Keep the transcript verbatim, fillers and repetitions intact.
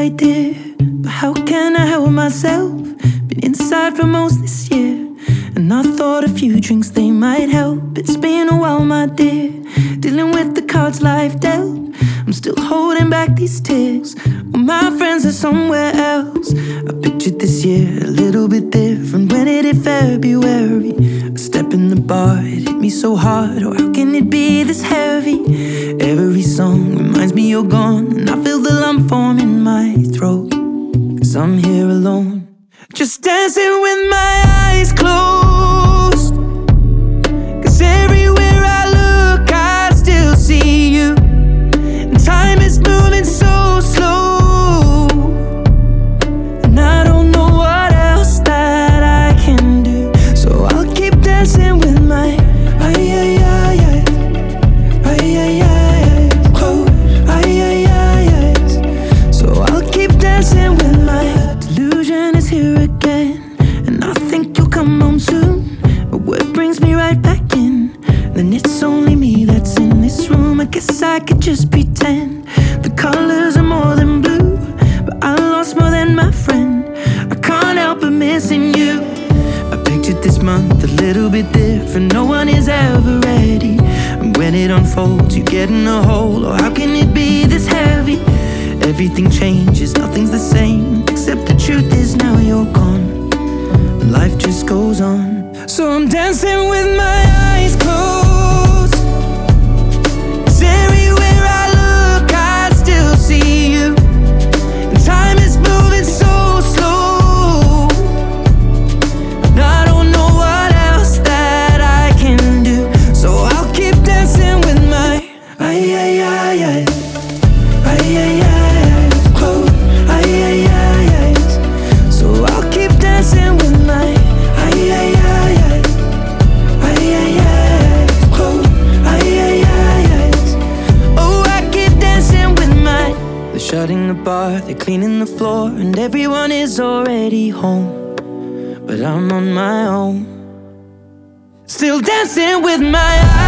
idea, but how can I help myself? Been inside for most this year, and I thought a few drinks, they might help. It's been a while, my dear, dealing with the cards life dealt. I'm still holding back these tears, well, my friends are somewhere else. I pictured this year a little bit different when it hit February. A step in the bar, it hit me so hard, or how can it be this heavy? Every song reminds me you're gone, and I feel the lump form in my throat, 'cause I'm here alone, just dancing with my eyes closed. 'Cause everywhere I look, I still see you. Time is moving so slow, and I don't know what else that I can do. So I'll keep dancing with my ay ay ay ay ay ay ay close ay ay ay ay. So I'll keep dancing with my delusion is here again, and I think you'll come home soon. But what brings me right back in? Then it's only me that's in this room. I guess I could just pretend the colors are more than blue, but I lost more than my friend. I can't help but missing you. I pictured this month a little bit different, no one is ever ready. And when it unfolds, you get in a hole, or how can it be this heavy? Everything changes, nothing's the same, except the truth is now you're gone, and life just goes on. So I'm dancing with my eyes closed, 'cause everywhere I look, I still see you. And time is moving so slow, and I don't know what else that I can do. So I'll keep dancing with my ay ay ay ay ay ay ay close ay ay ay ay. So I'll keep dancing with my ay ay ay ay ay ay ay close ay ay ay ay. Oh, I keep dancing with my. They're shutting the bar, they're cleaning the floor, and everyone is already home, but I'm on my own, still dancing with my eyes.